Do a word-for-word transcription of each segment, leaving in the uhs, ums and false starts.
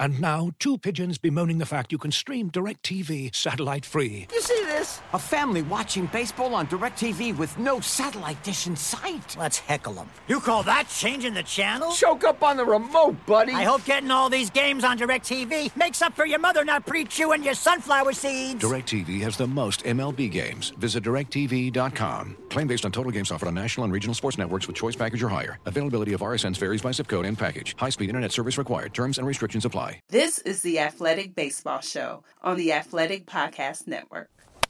And now, two pigeons bemoaning the fact you can stream DirecTV satellite-free. You see this? A family watching baseball on DirecTV with no satellite dish in sight. Let's heckle them. You call that changing the channel? Choke up on the remote, buddy. I hope getting all these games on DirecTV makes up for your mother not pre-chewing your sunflower seeds. DirecTV has the most M L B games. Visit direct T V dot com. Claim based on total games offered on national and regional sports networks with choice package or higher. Availability of R S Ns varies by zip code and package. High-speed internet service required. Terms and restrictions apply. This is the Athletic Baseball Show on the Athletic Podcast Network.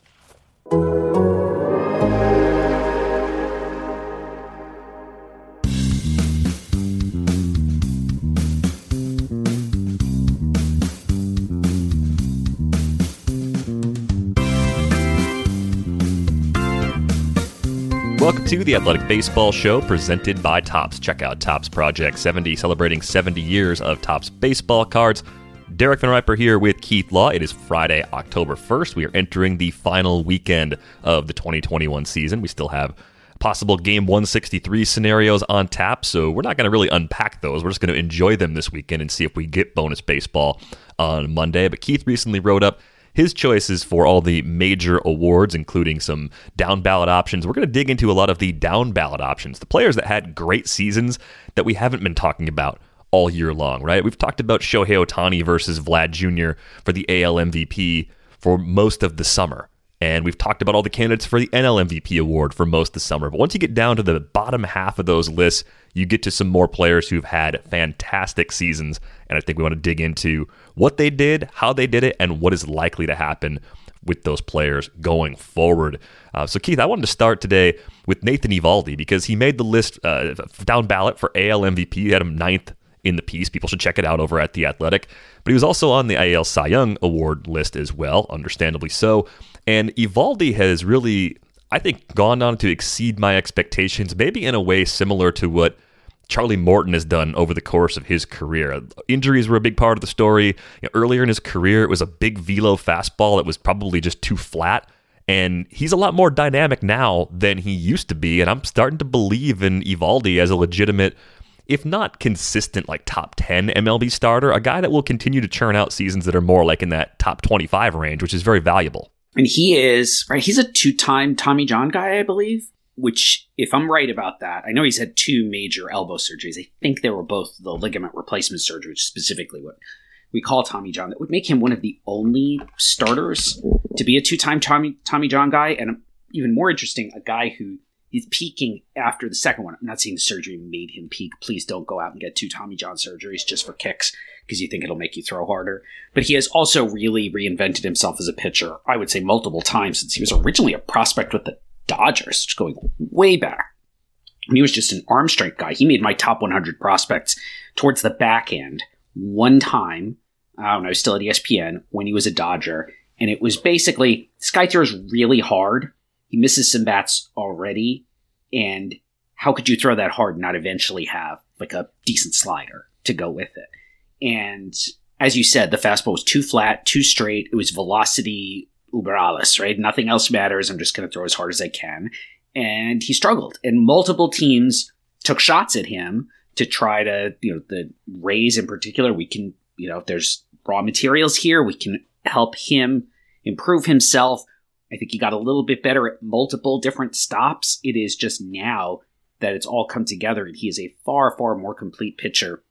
Welcome to the Athletic Baseball Show presented by Topps. Check out Topps Project seventy, celebrating seventy years of Topps baseball cards. Derek Van Riper here with Keith Law. It is Friday, October first. We are entering the final weekend of the twenty twenty-one season. We still have possible Game one sixty-three scenarios on tap, so we're not going to really unpack those. We're just going to enjoy them this weekend and see if we get bonus baseball on Monday. But Keith recently wrote up his choices for all the major awards, including some down ballot options. We're going to dig into a lot of the down ballot options, the players that had great seasons that we haven't been talking about all year long, right? We've talked about Shohei Ohtani versus Vlad Junior for the A L M V P for most of the summer. And we've talked about all the candidates for the N L M V P award for most of the summer. But once you get down to the bottom half of those lists, you get to some more players who've had fantastic seasons. And I think we want to dig into what they did, how they did it, and what is likely to happen with those players going forward. Uh, so, Keith, I wanted to start today with Nathan Eovaldi because he made the list uh, down ballot for A L M V P. He had him ninth in the piece. People should check it out over at The Athletic. But he was also on the A L Cy Young Award list as well, understandably so. And Eovaldi has really, I think, gone on to exceed my expectations, maybe in a way similar to what Charlie Morton has done over the course of his career. Injuries were a big part of the story. You know, earlier in his career, it was a big velo fastball that was probably just too flat. And he's a lot more dynamic now than he used to be. And I'm starting to believe in Eovaldi as a legitimate, if not consistent, like top ten M L B starter, a guy that will continue to churn out seasons that are more like in that top twenty-five range, which is very valuable. And he is, right, he's a two-time Tommy John guy, I believe, which, if I'm right about that, I know he's had two major elbow surgeries. I think they were both the ligament replacement surgery, which is specifically what we call Tommy John. That would make him one of the only starters to be a two-time Tommy, Tommy John guy. And even more interesting, a guy who is peaking after the second one. I'm not saying the surgery made him peak. Please don't go out and get two Tommy John surgeries just for kicks because you think it'll make you throw harder. But he has also really reinvented himself as a pitcher, I would say multiple times, since he was originally a prospect with the Dodgers, just going way back. And he was just an arm strength guy. He made my top one hundred prospects towards the back end one time uh, when I was still at E S P N when he was a Dodger. And it was basically, this guy throws really hard. He misses some bats already. And how could you throw that hard and not eventually have like a decent slider to go with it? And as you said, the fastball was too flat, too straight. It was velocity uber alles, right? Nothing else matters. I'm just going to throw as hard as I can. And he struggled. And multiple teams took shots at him to try to, you know, the Rays in particular, we can, you know, if there's raw materials here, we can help him improve himself. I think he got a little bit better at multiple different stops. It is just now that it's all come together and he is a far, far more complete pitcher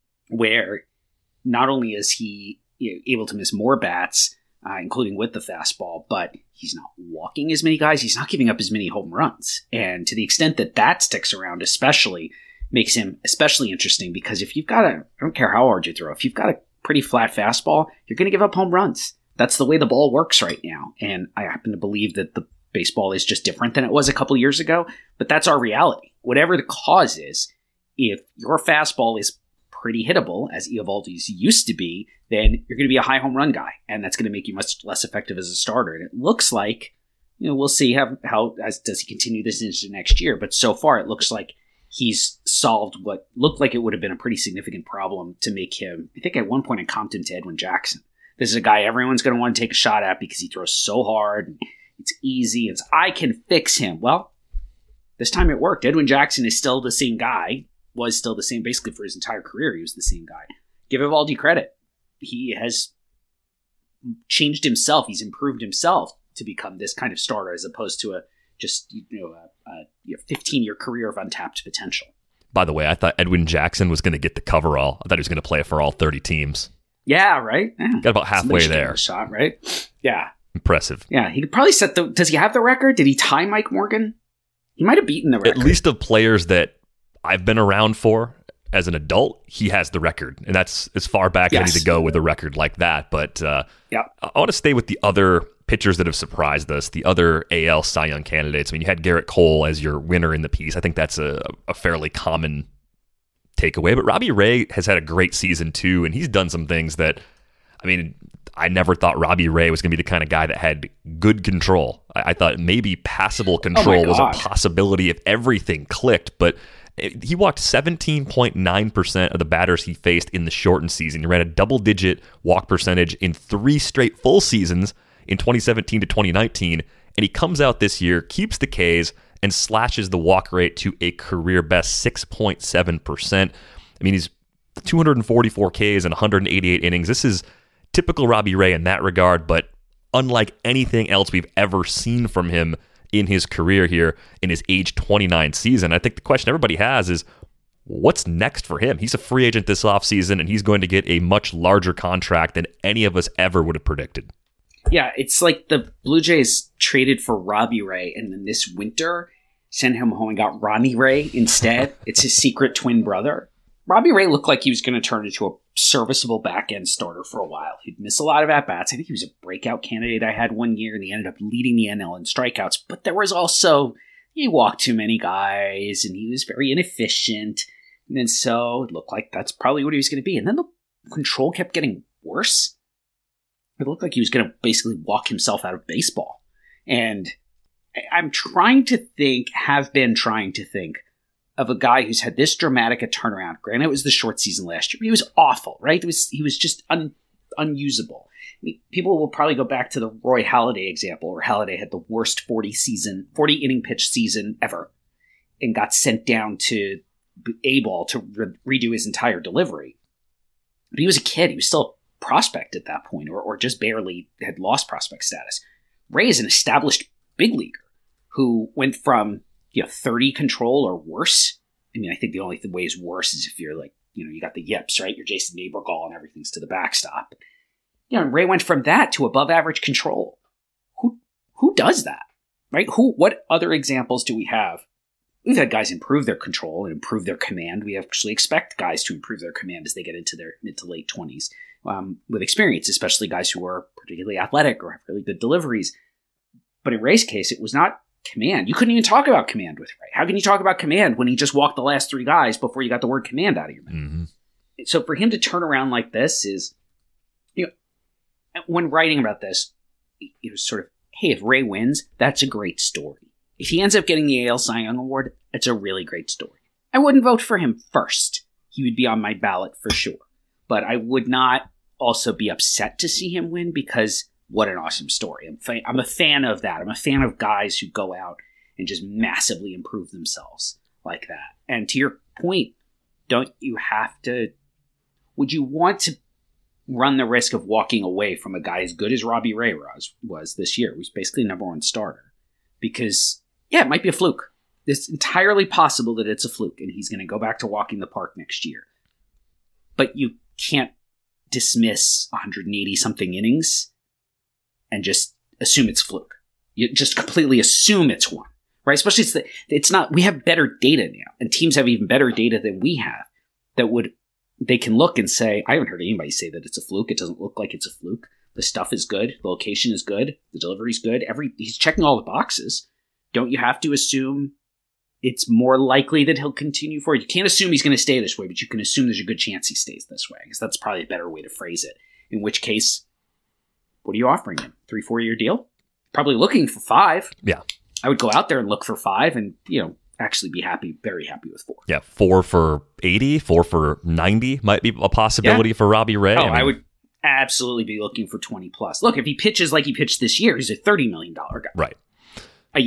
where not only is he, you know, able to miss more bats, uh, including with the fastball, but he's not walking as many guys. He's not giving up as many home runs. And to the extent that that sticks around, especially makes him especially interesting because if you've got a, I don't care how hard you throw, if you've got a pretty flat fastball, you're going to give up home runs. That's the way the ball works right now. And I happen to believe that the baseball is just different than it was a couple years ago, but that's our reality. Whatever the cause is, if your fastball is pretty hittable, as Eovaldi's used to be, then you're going to be a high home run guy, and that's going to make you much less effective as a starter. And it looks like, you know, we'll see how, how as does he continue this into next year, but so far it looks like he's solved what looked like it would have been a pretty significant problem to make him, I think at one point in Compton, to Edwin Jackson. This is a guy everyone's going to want to take a shot at because he throws so hard, and it's easy, it's I can fix him. Well, this time it worked. Edwin Jackson is still the same guy, was still the same basically for his entire career. He was the same guy. Give Eovaldi credit. he has changed himself. He's improved himself to become this kind of starter as opposed to a just you know a, a fifteen-year career of untapped potential. By the way, I thought Edwin Jackson was going to get the coverall. I thought he was going to play for all thirty teams. Yeah, right? Yeah. Got about halfway there. Shot, right? Yeah. Impressive. Yeah, he could probably set the... Does he have the record? Did he tie Mike Morgan? He might have beaten the record. At least of players that I've been around for as an adult, he has the record. And that's as far back yes. as I need to go with a record like that. But uh, yeah. I want to stay with the other pitchers that have surprised us, the other A L Cy Young candidates. I mean, you had Garrett Cole as your winner in the piece. I think that's a, a fairly common takeaway. But Robbie Ray has had a great season too, and he's done some things that, I mean, I never thought Robbie Ray was going to be the kind of guy that had good control. I, I thought maybe passable control oh was a possibility if everything clicked, but it, he walked seventeen point nine percent of the batters he faced in the shortened season. He ran a double-digit walk percentage in three straight full seasons in twenty seventeen to twenty nineteen, and he comes out this year, keeps the Ks, and slashes the walk rate to a career best six point seven percent. I mean, he's two hundred forty-four Ks and one hundred eighty-eight innings. This is typical Robbie Ray in that regard, but unlike anything else we've ever seen from him in his career here in his age twenty-nine season. I think the question everybody has is, what's next for him? He's a free agent this offseason, and he's going to get a much larger contract than any of us ever would have predicted. Yeah, it's like the Blue Jays traded for Robbie Ray, and then this winter sent him home and got Ronnie Ray instead. It's his secret twin brother. Robbie Ray looked like he was going to turn into a serviceable back-end starter for a while. He'd miss a lot of at-bats. I think he was a breakout candidate I had one year, and he ended up leading the N L in strikeouts. But there was also, he walked too many guys, and he was very inefficient. And then so it looked like that's probably what he was going to be. And then the control kept getting worse. It looked like he was going to basically walk himself out of baseball. And I'm trying to think, have been trying to think, of a guy who's had this dramatic a turnaround. Granted, it was the short season last year, but he was awful, right? It was He was just un, unusable. I mean, people will probably go back to the Roy Halladay example, where Halladay had the worst forty season, forty inning pitch season ever, and got sent down to A-ball to re- redo his entire delivery. But he was a kid. He was still a prospect at that point, or, or just barely had lost prospect status. Ray is an established big leaguer who went from you know, thirty control or worse. I mean, I think the only th- way is worse is if you're like, you know, you got the yips, right? You're Jason Neighborgall and everything's to the backstop. You know, Ray went from that to above average control. Who who does that, right? Who? What other examples do we have? We've had guys improve their control and improve their command. We actually expect guys to improve their command as they get into their mid to late twenties um, with experience, especially guys who are particularly athletic or have really good deliveries. But in Ray's case, it was not command. You couldn't even talk about command with Ray. How can you talk about command when he just walked the last three guys before you got the word command out of your mouth? Mm-hmm. So for him to turn around like this is, you know, when writing about this, it was sort of, hey, if Ray wins, that's a great story. If he ends up getting the A L Cy Young Award, it's a really great story. I wouldn't vote for him first. He would be on my ballot for sure. But I would not also be upset to see him win because what an awesome story. I'm, fa- I'm a fan of that. I'm a fan of guys who go out and just massively improve themselves like that. And to your point, don't you have to... Would you want to run the risk of walking away from a guy as good as Robbie Ray was, was this year? He was basically number one starter. Because, yeah, it might be a fluke. It's entirely possible that it's a fluke and he's going to go back to walking the park next year. But you can't dismiss one hundred eighty-something innings and just assume it's fluke. You just completely assume it's one, right? Especially it's, the, it's not, we have better data now, and teams have even better data than we have that would, they can look and say, I haven't heard anybody say that it's a fluke. It doesn't look like it's a fluke. The stuff is good. The location is good. The delivery is good. Every, he's checking all the boxes. Don't you have to assume it's more likely that he'll continue for it? You can't assume he's going to stay this way, but you can assume there's a good chance he stays this way. I guess that's probably a better way to phrase it. In which case, what are you offering him? Three, four year deal? Probably looking for five. Yeah. I would go out there and look for five and, you know, actually be happy, very happy with four. Yeah. Four for eighty, four for ninety might be a possibility yeah. for Robbie Ray. Oh, I, mean, I would absolutely be looking for twenty plus. Look, if he pitches like he pitched this year, he's a thirty million dollars guy. Right. A year.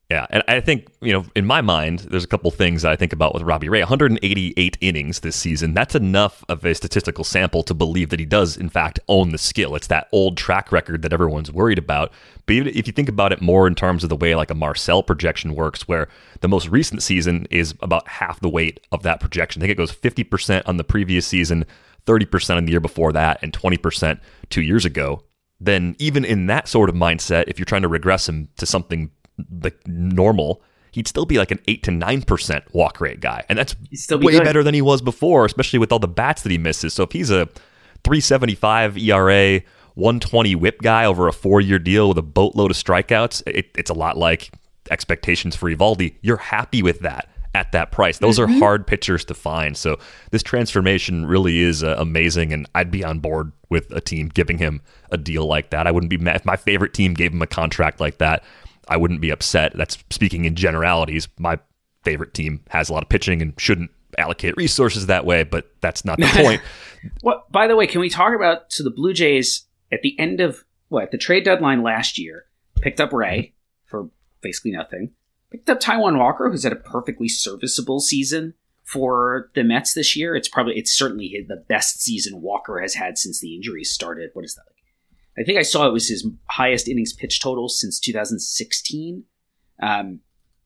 Yeah, and I think, you know, in my mind, there's a couple things that I think about with Robbie Ray. one hundred eighty-eight innings this season, that's enough of a statistical sample to believe that he does, in fact, own the skill. It's that old track record that everyone's worried about. But even if you think about it more in terms of the way like a Marcel projection works, where the most recent season is about half the weight of that projection. I think it goes fifty percent on the previous season, thirty percent on the year before that, and twenty percent two years ago. Then even in that sort of mindset, if you're trying to regress him to something like normal, he'd still be like an eight to nine percent walk rate guy, and that's still be way good. better than he was before, especially with all the bats that he misses. So if he's a three seventy-five E R A, one twenty whip guy over a four-year deal with a boatload of strikeouts, it, it's a lot like expectations for Eovaldi. You're happy with that at that price. Those mm-hmm. are hard pitchers to find. So this transformation really is uh, amazing, and I'd be on board with a team giving him a deal like that. I wouldn't be mad if my favorite team gave him a contract like that. I wouldn't be upset. That's speaking in generalities. My favorite team has a lot of pitching and shouldn't allocate resources that way, but that's not the point. Well, by the way, can we talk about, so the Blue Jays at the end of, what, the trade deadline last year, picked up Ray for basically nothing, picked up Taijuan Walker, who's had a perfectly serviceable season for the Mets this year. It's probably, it's certainly the best season Walker has had since the injuries started. What is that? I think I saw it was his highest innings pitch total since two thousand sixteen. Um,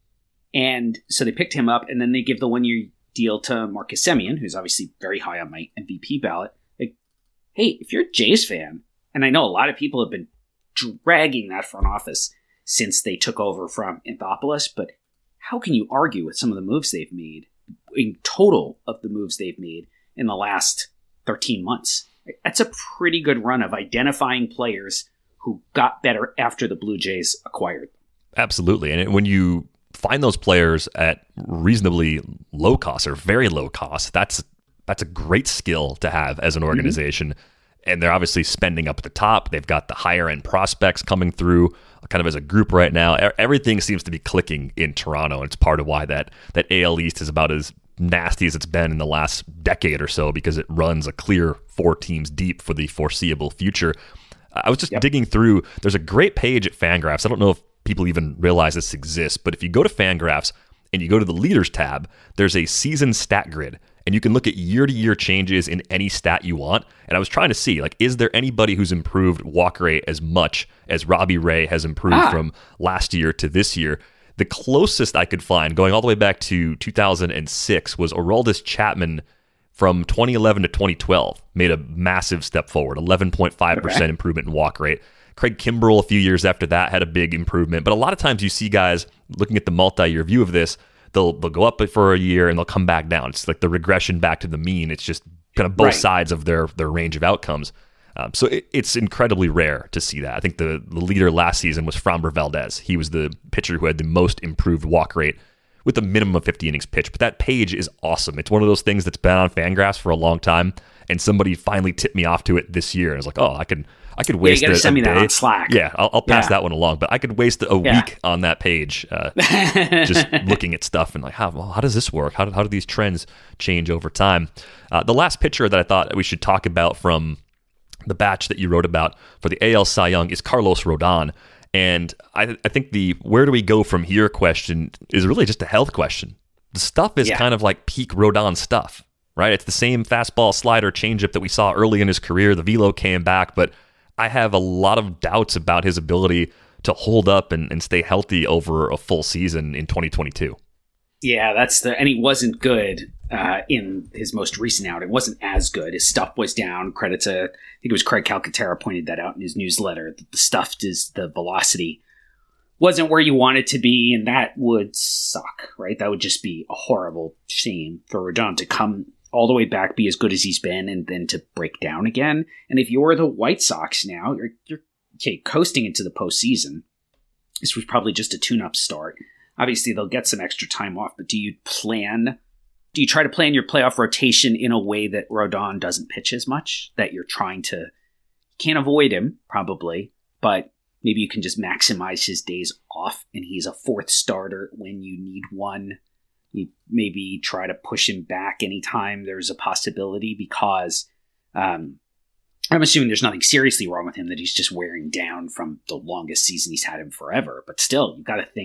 and so they picked him up, and then they give the one-year deal to Marcus Semien, who's obviously very high on my M V P ballot. Like, hey, if you're a Jays fan, and I know a lot of people have been dragging that front office since they took over from Anthopoulos, but how can you argue with some of the moves they've made, in total of the moves they've made in the last thirteen months? That's a pretty good run of identifying players who got better after the Blue Jays acquired them. Absolutely. And when you find those players at reasonably low cost or very low cost, that's that's a great skill to have as an organization. Mm-hmm. And they're obviously spending up at the top. They've got the higher end prospects coming through kind of as a group right now. Everything seems to be clicking in Toronto. And it's part of why that, that A L East is about as nasty as it's been in the last decade or so, because it runs a clear four teams deep for the foreseeable future. I was just yep. digging through. There's a great page at Fangraphs. I don't know if people even realize this exists, but if you go to Fangraphs and you go to the leaders tab, there's a season stat grid, and you can look at year-to-year changes in any stat you want. And I was trying to see, like, is there anybody who's improved walk rate as much as Robbie Ray has improved ah. from last year to this year? The closest I could find, going all the way back to two thousand six, was Aroldis Chapman from twenty eleven to twenty twelve. Made a massive step forward, eleven point five percent okay. improvement in walk rate. Craig Kimbrell, a few years after that, had a big improvement. But a lot of times you see guys looking at the multi-year view of this, they'll they'll go up for a year and they'll come back down. It's like the regression back to the mean. It's just kind of both right. sides of their, their range of outcomes. Um, so it, it's incredibly rare to see that. I think the, the leader last season was Framber Valdez. He was the pitcher who had the most improved walk rate with a minimum of fifty innings pitched. But that page is awesome. It's one of those things that's been on Fangraphs for a long time, and somebody finally tipped me off to it this year. And I was like, oh, I could I could waste yeah, you gotta a, send a me day. That on Slack. Yeah, I'll, I'll pass yeah. that one along. But I could waste a yeah. week on that page uh, just looking at stuff and like, how, well, how does this work? How do, how do these trends change over time? Uh, the last pitcher that I thought we should talk about from the batch that you wrote about for the A L Cy Young is Carlos Rodon. And I, I think the where do we go from here question is really just a health question. The stuff is yeah. kind of like peak Rodon stuff, right? It's the same fastball, slider, changeup that we saw early in his career. The velo came back, but I have a lot of doubts about his ability to hold up and, and stay healthy over a full season in twenty twenty-two. Yeah, that's the, and he wasn't good uh, in his most recent outing. It wasn't as good. His stuff was down. Credit to, I think it was Craig Calcaterra pointed that out in his newsletter, that the stuff is the velocity wasn't where you want it to be, and that would suck, right? That would just be a horrible shame for Rodon to come all the way back, be as good as he's been, and then to break down again. And if you're the White Sox now, you're, you're okay, coasting into the postseason. This was probably just a tune-up start. Obviously, they'll get some extra time off, but do you plan, do you try to plan your playoff rotation in a way that Rodon doesn't pitch as much, that you're trying to, you can't avoid him, probably, but maybe you can just maximize his days off, and he's a fourth starter when you need one. You maybe try to push him back anytime there's a possibility, because um, I'm assuming there's nothing seriously wrong with him, that he's just wearing down from the longest season he's had him forever. But still, you got to think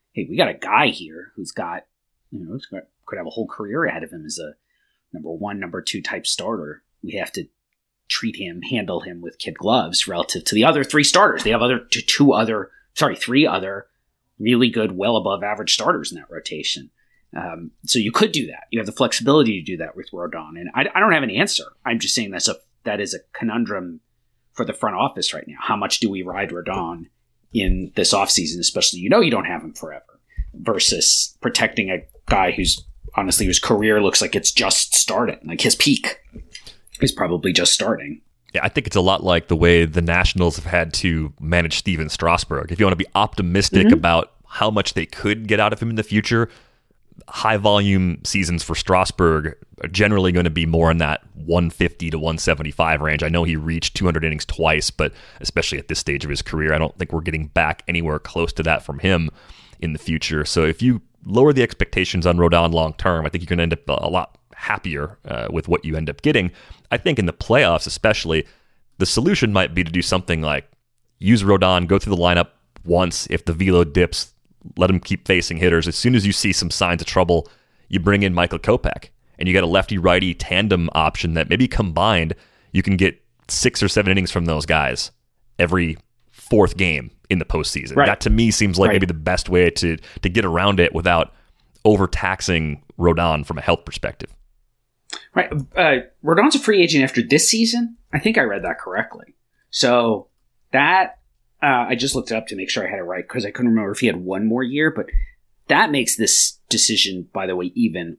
hey, we got a guy here who's got, you know, got, could have a whole career ahead of him as a number one, number two type starter. We have to treat him, handle him with kid gloves relative to the other three starters. They have other two other, sorry, three other really good, well above average starters in that rotation. Um, so you could do that. You have the flexibility to do that with Rodon. And I, I don't have an answer. I'm just saying that's a that is a conundrum for the front office right now. How much do we ride Rodon in this offseason, especially, you know, you don't have him forever, versus protecting a guy who's honestly, whose career looks like it's just starting, like his peak is probably just starting. Yeah, I think it's a lot like the way the Nationals have had to manage Steven Strasburg. If you want to be optimistic mm-hmm. about how much they could get out of him in the future, high volume seasons for Strasburg are generally going to be more in that one fifty to one seventy-five range. I know he reached two hundred innings twice, but especially at this stage of his career, I don't think we're getting back anywhere close to that from him in the future. So if you lower the expectations on Rodon long term, I think you're going to end up a lot happier uh, with what you end up getting. I think in the playoffs especially, the solution might be to do something like use Rodon, go through the lineup once. If the velo dips, let him keep facing hitters. As soon as you see some signs of trouble, you bring in Michael Kopech, and you got a lefty-righty tandem option that maybe combined you can get six or seven innings from those guys every fourth game in the postseason. Right. That to me seems like right. maybe the best way to to get around it without overtaxing Rodon from a health perspective. Right. Uh, Rodon's a free agent after this season. I think I read that correctly. So that, uh, I just looked it up to make sure I had it right because I couldn't remember if he had one more year, but that makes this decision, by the way, even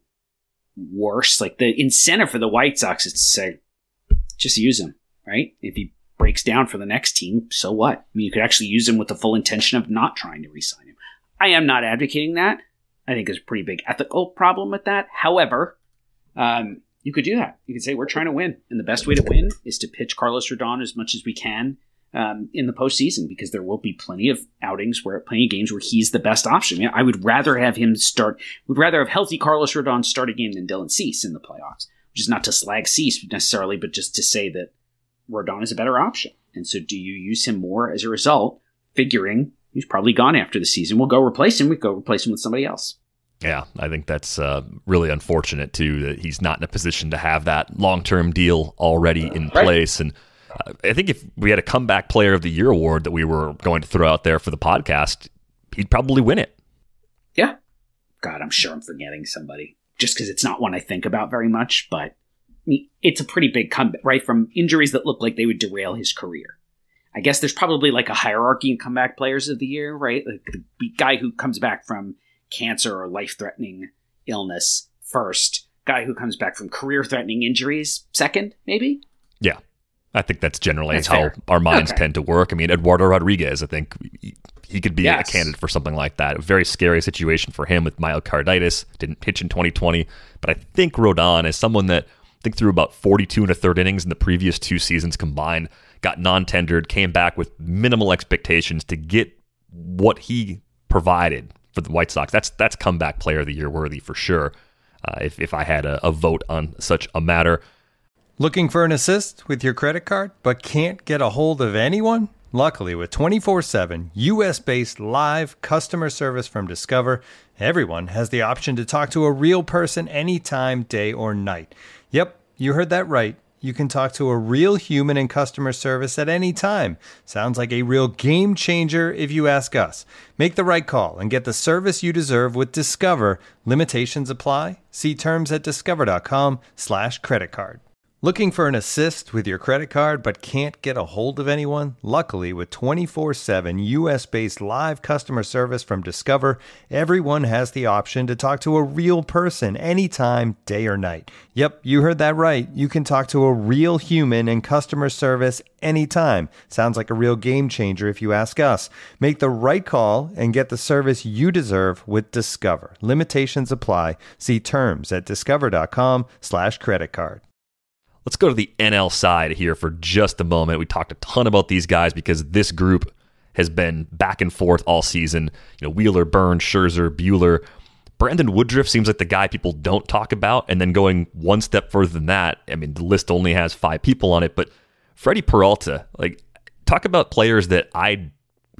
worse. Like the incentive for the White Sox is to say, just use him, right? If he breaks down for the next team, so what? I mean, you could actually use him with the full intention of not trying to re-sign him. I am not advocating that. I think there's a pretty big ethical problem with that. However, um, you could do that. You could say, we're trying to win. And the best way to win is to pitch Carlos Rodon as much as we can um, in the postseason, because there will be plenty of outings where, plenty of games where he's the best option. I mean, I would rather have him start, would rather have healthy Carlos Rodon start a game than Dylan Cease in the playoffs, which is not to slag Cease necessarily, but just to say that Rodon is a better option. And so do you use him more as a result, figuring he's probably gone after the season? We'll go replace him. We go replace him with somebody else. Yeah, I think that's uh, really unfortunate, too, that he's not in a position to have that long-term deal already in right. place. And uh, I think if we had a comeback player of the year award that we were going to throw out there for the podcast, he'd probably win it. Yeah. God, I'm sure I'm forgetting somebody just because it's not one I think about very much. But I mean, it's a pretty big comeback, right? From injuries that look like they would derail his career. I guess there's probably like a hierarchy in comeback players of the year, right? Like the guy who comes back from cancer or life-threatening illness first, guy who comes back from career-threatening injuries second, maybe? Yeah, I think that's generally that's how fair. our minds okay. tend to work. I mean, Eduardo Rodriguez, I think he could be yes. a candidate for something like that. A very scary situation for him with myocarditis, didn't pitch in twenty twenty, but I think Rodon is someone that I think threw about forty-two and a third innings in the previous two seasons combined, got non-tendered, came back with minimal expectations to get what he provided for the White Sox. That's that's comeback player of the year worthy for sure, uh, if, if I had a, a vote on such a matter. Looking for an assist with your credit card but can't get a hold of anyone? Luckily, with twenty-four seven U S-based live customer service from Discover, everyone has the option to talk to a real person anytime, day or night. Yep, you heard that right. You can talk to a real human in customer service at any time. Sounds like a real game changer if you ask us. Make the right call and get the service you deserve with Discover. Limitations apply. See terms at discover.com slash credit card. Looking for an assist with your credit card but can't get a hold of anyone? Luckily, with twenty-four seven U S-based live customer service from Discover, everyone has the option to talk to a real person anytime, day or night. Yep, you heard that right. You can talk to a real human in customer service anytime. Sounds like a real game changer if you ask us. Make the right call and get the service you deserve with Discover. Limitations apply. See terms at discover.com slash credit card. Let's go to the N L side here for just a moment. We talked a ton about these guys because this group has been back and forth all season. You know, Wheeler, Burns, Scherzer, Buehler. Brandon Woodruff seems like the guy people don't talk about. And then going one step further than that, I mean, the list only has five people on it, but Freddie Peralta, like, talk about players that I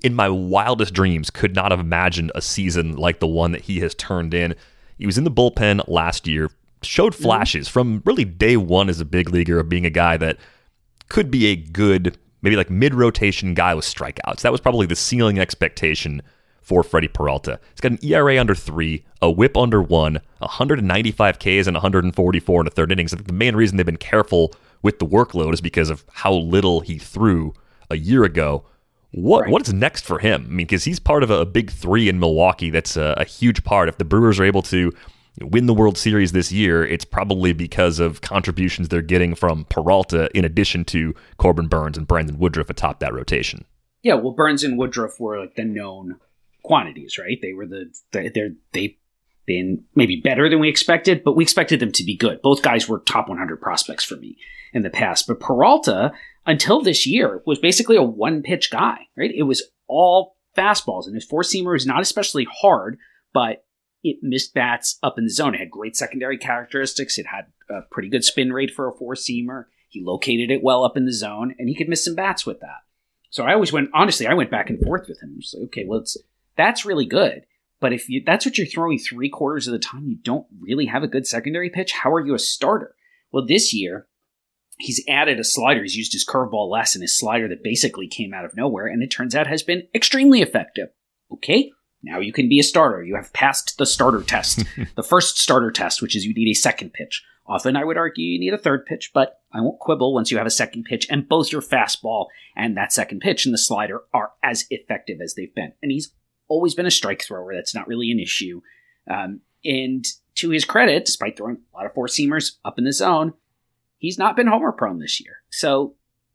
in my wildest dreams, could not have imagined a season like the one that he has turned in. He was in the bullpen last year, showed flashes mm-hmm. from really day one as a big leaguer of being a guy that could be a good, maybe like mid-rotation guy with strikeouts. That was probably the ceiling expectation for Freddie Peralta. He's got an E R A under three, a whip under one, one hundred ninety-five Ks and one hundred forty-four in the third innings. I think the main reason they've been careful with the workload is because of how little he threw a year ago. What right. What is next for him? I mean, because he's part of a, a big three in Milwaukee. That's a, a huge part. If the Brewers are able to win the World Series this year, it's probably because of contributions they're getting from Peralta in addition to Corbin Burnes and Brandon Woodruff atop that rotation. Yeah, well, Burnes and Woodruff were like the known quantities, right? They were the, they're, they've been maybe better than we expected, but we expected them to be good. Both guys were top one hundred prospects for me in the past. But Peralta, until this year, was basically a one-pitch guy, right? It was all fastballs, and his four-seamer is not especially hard, but it missed bats up in the zone. It had great secondary characteristics. It had a pretty good spin rate for a four-seamer. He located it well up in the zone, and he could miss some bats with that. So I always went, honestly, I went back and forth with him. I was like, okay, well, it's, that's really good. But if you, that's what you're throwing three quarters of the time, you don't really have a good secondary pitch. How are you a starter? Well, this year, he's added a slider. He's used his curveball less and his slider that basically came out of nowhere, and it turns out has been extremely effective. Okay, now you can be a starter. You have passed the starter test, the first starter test, which is you need a second pitch. Often I would argue you need a third pitch, but I won't quibble once you have a second pitch, and both your fastball and that second pitch and the slider are as effective as they've been. And he's always been a strike thrower. That's not really an issue. Um, and to his credit, despite throwing a lot of four-seamers up in the zone, he's not been homer prone this year. So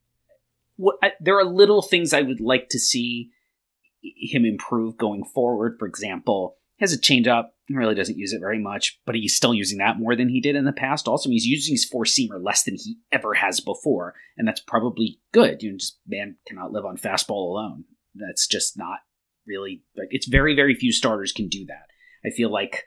what, I, there are little things I would like to see him improve going forward. For example, he has a changeup. He really doesn't use it very much, but he's still using that more than he did in the past. Also, he's using his four-seamer less than he ever has before, and that's probably good. You know, just man cannot live on fastball alone. That's just not really, like, it's very, very few starters can do that. I feel like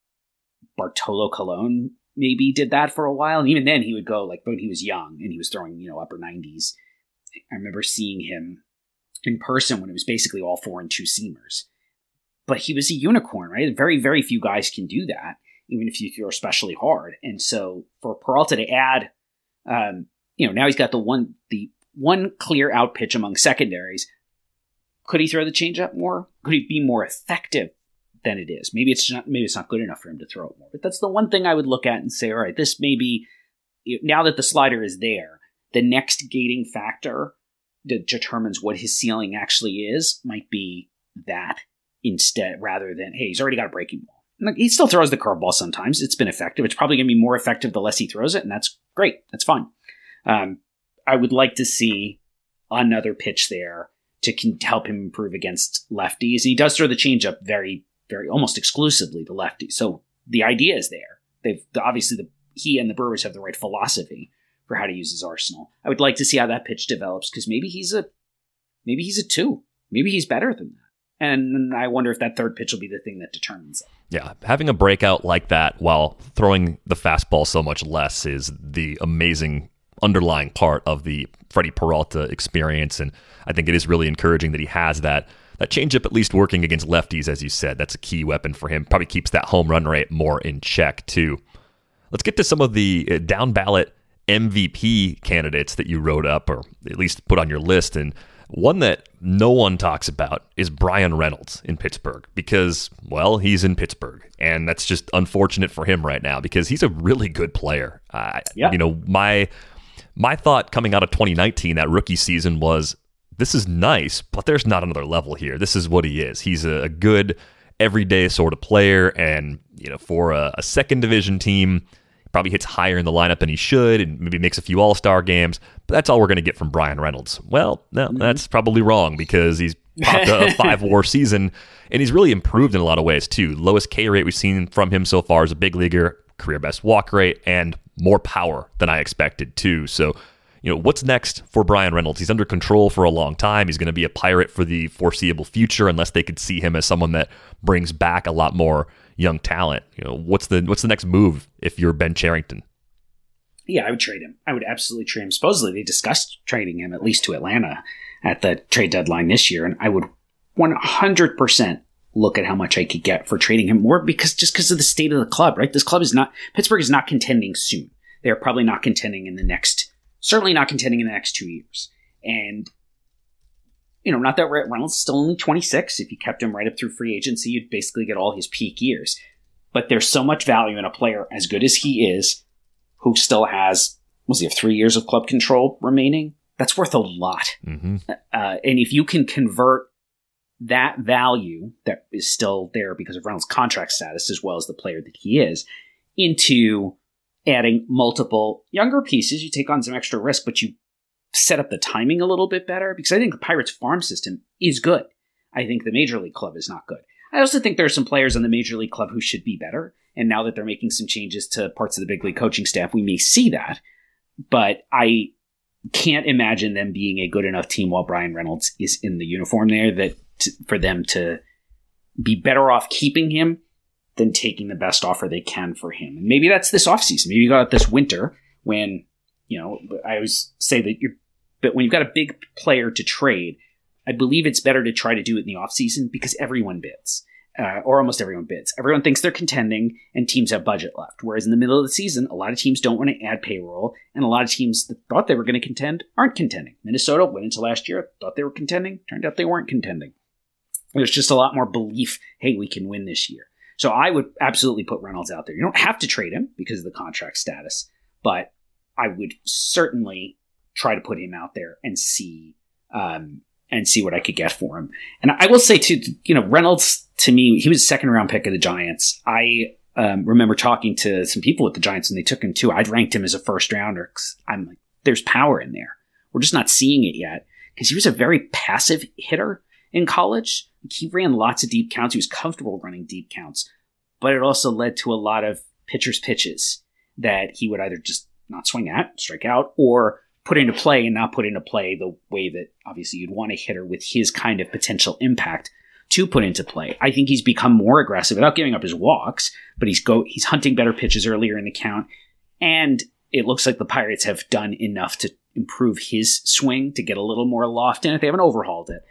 Bartolo Colon maybe did that for a while, and even then he would go, like, when he was young and he was throwing, you know, upper nineties. I remember seeing him in person when it was basically all four and two seamers. But he was a unicorn, right? Very, very few guys can do that, even if you throw especially hard. And so for Peralta to add, um, you know, now he's got the one, the one clear out pitch among secondaries. Could he throw the changeup more? Could he be more effective than it is? Maybe it's not. Maybe it's not good enough for him to throw it more. But that's the one thing I would look at and say, all right, this may be, now that the slider is there, the next gating factor that determines what his ceiling actually is might be that instead, rather than, hey, he's already got a breaking ball. And he still throws the curveball sometimes. It's been effective. It's probably going to be more effective the less he throws it, and that's great. That's fine. Um, I would like to see another pitch there to can help him improve against lefties. And he does throw the changeup very, very almost exclusively to lefties. So the idea is there. They've obviously the he and the Brewers have the right philosophy for how to use his arsenal. I would like to see how that pitch develops, because maybe he's a maybe he's a two. Maybe he's better than that. And I wonder if that third pitch will be the thing that determines it. Yeah, having a breakout like that while throwing the fastball so much less is the amazing underlying part of the Freddie Peralta experience. And I think it is really encouraging that he has that that changeup at least working against lefties, as you said. That's a key weapon for him. Probably keeps that home run rate more in check, too. Let's get to some of the down ballot M V P candidates that you wrote up, or at least put on your list. And one that no one talks about is Bryan Reynolds in Pittsburgh, because, well, he's in Pittsburgh, and that's just unfortunate for him right now because he's a really good player. Uh, yeah. You know, my my thought coming out of twenty nineteen, that rookie season, was this is nice, but there's not another level here. This is what he is. He's a good everyday sort of player, and you know, for a, a second division team, probably hits higher in the lineup than he should, and maybe makes a few all-star games, but that's all we're going to get from Bryan Reynolds. Well, no, that's probably wrong, because he's popped a five-war season, and he's really improved in a lot of ways, too. Lowest K rate we've seen from him so far as a big leaguer, career best walk rate, and more power than I expected, too. So, you know, what's next for Bryan Reynolds? He's under control for a long time. He's going to be a Pirate for the foreseeable future, unless they could see him as someone that brings back a lot more young talent. You know, what's the what's the next move if you're Ben Cherington? Yeah, I would trade him. I would absolutely trade him. Supposedly they discussed trading him at least to Atlanta at the trade deadline this year, and I would one hundred percent look at how much I could get for trading him more because just because of the state of the club, right? This club is not, Pittsburgh is not contending soon. They're probably not contending in the next, certainly not contending in the next two years. And, you know, not that Reynolds is still only twenty-six. If you kept him right up through free agency, you'd basically get all his peak years. But there's so much value in a player as good as he is, who still has, was he have three years of club control remaining? That's worth a lot. Mm-hmm. Uh, and if you can convert that value that is still there because of Reynolds' contract status, as well as the player that he is, into adding multiple younger pieces, you take on some extra risk, but you set up the timing a little bit better, because I think the Pirates farm system is good. I think the Major League Club is not good. I also think there are some players on the Major League Club who should be better, and now that they're making some changes to parts of the big league coaching staff, we may see that. But I can't imagine them being a good enough team while Bryan Reynolds is in the uniform there that to, for them to be better off keeping him than taking the best offer they can for him. And maybe that's this offseason. Maybe you got it this winter when, you know, I always say that you're, but when you've got a big player to trade, I believe it's better to try to do it in the offseason because everyone bids. Uh, or almost everyone bids. Everyone thinks they're contending and teams have budget left. Whereas in the middle of the season, a lot of teams don't want to add payroll, and a lot of teams that thought they were going to contend aren't contending. Minnesota went into last year, thought they were contending, turned out they weren't contending. There's just a lot more belief, hey, we can win this year. So I would absolutely put Reynolds out there. You don't have to trade him because of the contract status, but I would certainly try to put him out there and see um, and see what I could get for him. And I will say too, you know, Reynolds, to me, he was a second round pick of the Giants. I um, remember talking to some people with the Giants when they took him too. I'd ranked him as a first rounder because I'm like, there's power in there. We're just not seeing it yet because he was a very passive hitter in college. He ran lots of deep counts. He was comfortable running deep counts, but it also led to a lot of pitcher's pitches that he would either just not swing at, strike out, or put into play and not put into play the way that obviously you'd want a hitter with his kind of potential impact to put into play. I think he's become more aggressive without giving up his walks, but he's go he's hunting better pitches earlier in the count. And it looks like the Pirates have done enough to improve his swing to get a little more loft in it. They haven't overhauled it,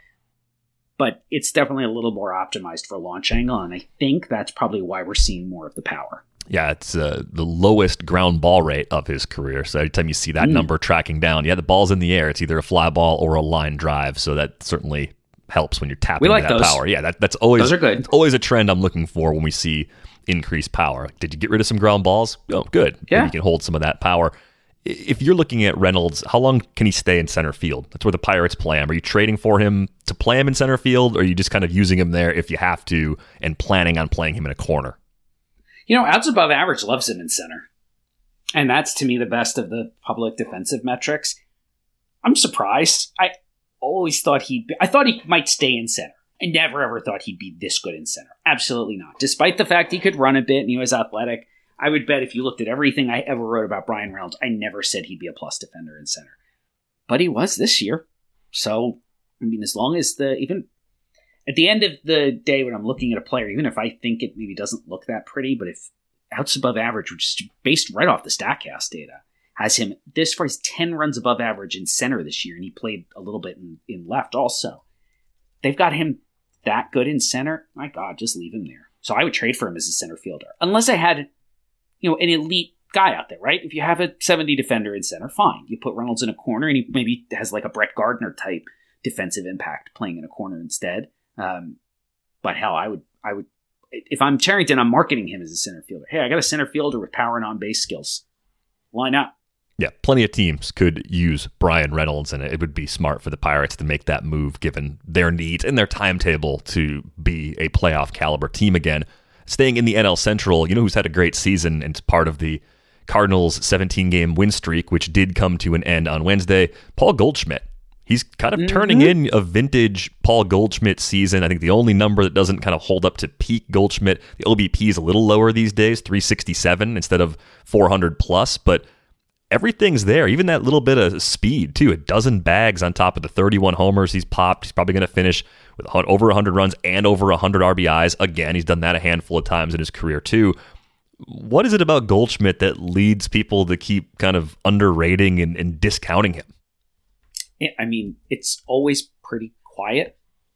but it's definitely a little more optimized for launch angle. And I think that's probably why we're seeing more of the power. Yeah, it's uh, the lowest ground ball rate of his career. So every time you see that mm. number tracking down, yeah, the ball's in the air. It's either a fly ball or a line drive. So that certainly helps when you're tapping we like that those. power. Yeah, that, that's always those are good. Always a trend I'm looking for when we see increased power. Did you get rid of some ground balls? Oh, good. Yeah. Maybe you can hold some of that power. If you're looking at Reynolds, how long can he stay in center field? That's where the Pirates play him. Are you trading for him to play him in center field, or are you just kind of using him there if you have to and planning on playing him in a corner? You know, Outs Above Average loves him in center. And that's, to me, the best of the public defensive metrics. I'm surprised. I always thought he'd be, I thought he might stay in center. I never, ever thought he'd be this good in center. Absolutely not. Despite the fact he could run a bit and he was athletic, I would bet if you looked at everything I ever wrote about Bryan Reynolds, I never said he'd be a plus defender in center. But he was this year. So, I mean, as long as the, even at the end of the day when I'm looking at a player, even if I think it maybe doesn't look that pretty, but if Outs Above Average, which is based right off the StatCast data, has him this far as ten runs above average in center this year, and he played a little bit in, in left also. They've got him that good in center. My God, just leave him there. So I would trade for him as a center fielder. Unless I had, you know, an elite guy out there, right? If you have a seventy defender in center, fine. You put Reynolds in a corner and he maybe has like a Brett Gardner type defensive impact playing in a corner instead. Um, but hell, I would, I would, if I'm Cherington, I'm marketing him as a center fielder. Hey, I got a center fielder with power and on base skills. Why not? Yeah, plenty of teams could use Bryan Reynolds, and it would be smart for the Pirates to make that move given their needs and their timetable to be a playoff caliber team again. Staying in the N L Central, you know who's had a great season and is part of the Cardinals' seventeen-game win streak, which did come to an end on Wednesday? Paul Goldschmidt. He's kind of mm-hmm. turning in a vintage Paul Goldschmidt season. I think the only number that doesn't kind of hold up to peak Goldschmidt, the O B P is a little lower these days, three sixty-seven instead of four hundred plus, but everything's there. Even that little bit of speed, too. A dozen bags on top of the thirty-one homers he's popped. He's probably going to finish with over one hundred runs and over one hundred R B Is. Again, he's done that a handful of times in his career, too. What is it about Goldschmidt that leads people to keep kind of underrating and, and discounting him? I mean, it's always pretty quiet.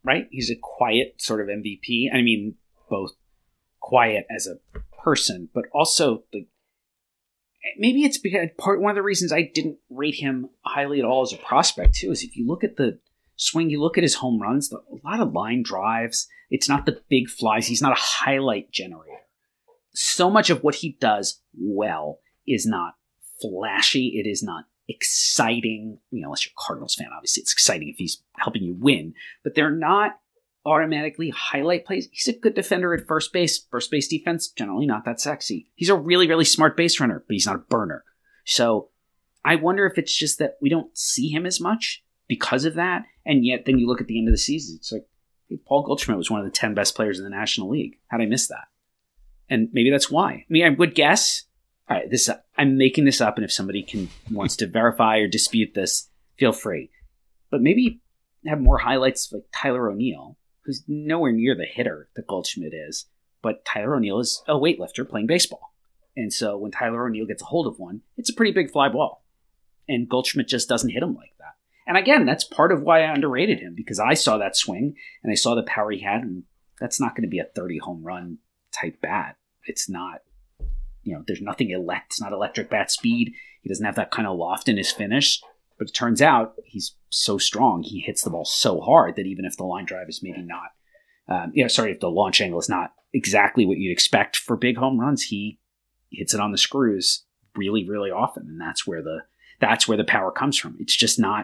right? He's a quiet sort of M V P. I mean, both quiet as a person, but also the maybe it's because part one of the reasons I didn't rate him highly at all as a prospect too is if you look at the swing, you look at his home runs, the, a lot of line drives. It's not the big flies. He's not a highlight generator. So much of what he does well is not flashy. It is not exciting. You know, unless you're a Cardinals fan, obviously it's exciting if he's helping you win. But they're not automatically highlight plays. He's a good defender at first base. First base defense, generally not that sexy. He's a really, really smart base runner, but he's not a burner. So I wonder if it's just that we don't see him as much because of that. And yet then you look at the end of the season, it's like, hey, Paul Goldschmidt was one of the ten best players in the National League. How'd I miss that? And maybe that's why. I mean, I would guess, all right, this I'm making this up, and if somebody can wants to verify or dispute this, feel free. But maybe have more highlights like Tyler O'Neill, who's nowhere near the hitter that Goldschmidt is, but Tyler O'Neill is a weightlifter playing baseball. And so when Tyler O'Neill gets a hold of one, it's a pretty big fly ball. And Goldschmidt just doesn't hit him like that. And again, that's part of why I underrated him, because I saw that swing and I saw the power he had, and that's not going to be a thirty home run type bat. It's not, you know, there's nothing elect, it's not electric bat speed. He doesn't have that kind of loft in his finish. But it turns out he's so strong, he hits the ball so hard that even if the line drive is maybe not, um, you know, sorry, if the launch angle is not exactly what you'd expect for big home runs, he hits it on the screws really, really often, and that's where the that's where the power comes from. It's just not.